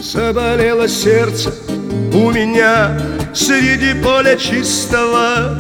Заболело сердце у меня среди поля чистого.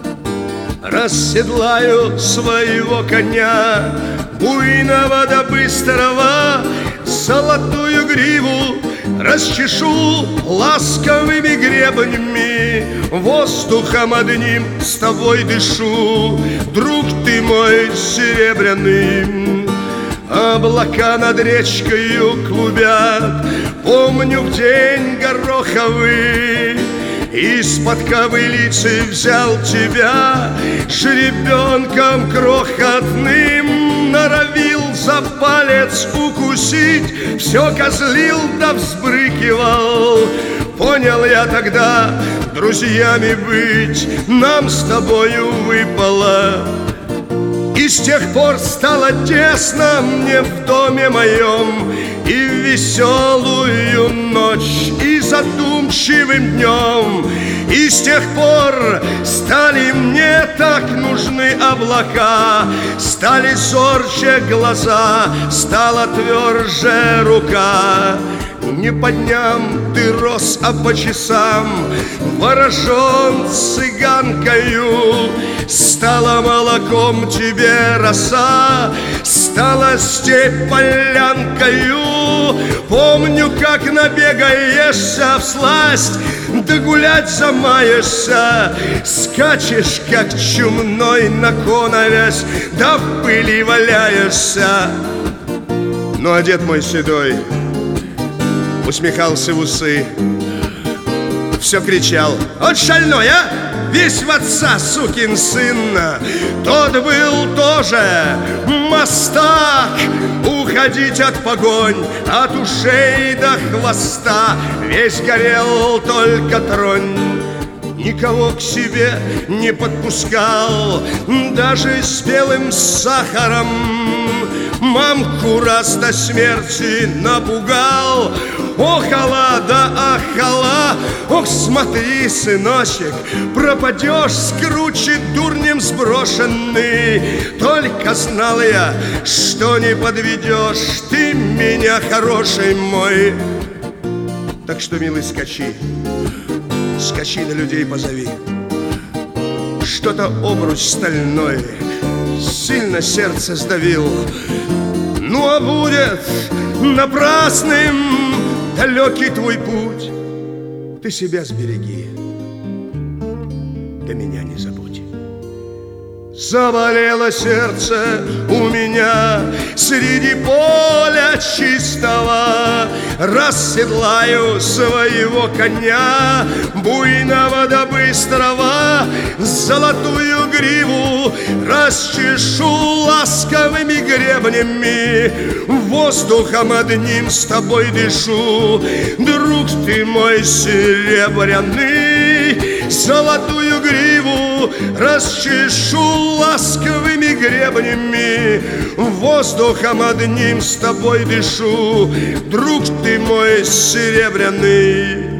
Расседлаю своего коня, буйного да быстрого, золотую гриву расчешу ласковыми гребнями, воздухом одним с тобой дышу, друг ты мой серебряный. Облака над речкою клубят, помню в день гороховый, из-под ковылицы взял тебя, жеребенком крохотным, норовил за палец укусить, все козлил да взбрыкивал. Понял я тогда, друзьями быть нам с тобою выпало. И с тех пор стало тесно мне в доме моем, и в веселую ночь, и задумчивым днем. И с тех пор стали мне так нужны облака, стали зорче глаза, стала тверже рука. Не по дням ты рос, а по часам, ворожен цыганкою. Стала молоком тебе роса, стала степь полянкою. Помню, как набегаешься всласть, да гулять замаешься, скачешь, как чумной на коновязь, да в пыли валяешься. Ну а дед мой седой усмехался в усы, все кричал: «Вот шальной, а! Весь в отца, сукин сын!» Тот был тоже мастак, уходить от погонь, от ушей до хвоста. Весь горел, только тронь. Никого к себе не подпускал, даже с белым сахаром. Мамку раз до смерти напугал. Охала да ахала, ох, смотри, сыночек, пропадешь, скручит дурнем сброшенный. Только знал я, что не подведешь ты меня, хороший мой. Так что, милый, скачи, скачи на людей позови. Что-то обруч стальной сильно сердце сдавил. Ну а будет напрасным далекий твой путь, ты себя сбереги, да меня не забудь. Заболело сердце у меня среди поля чистого, расседлаю своего коня, буйного да быстрого, золотую гриву расчешу ласковыми гребнями, воздухом одним с тобой дышу, друг ты мой серебряный. Золотую гриву расчешу ласковыми гребнями, воздухом одним с тобой дышу, друг ты мой серебряный.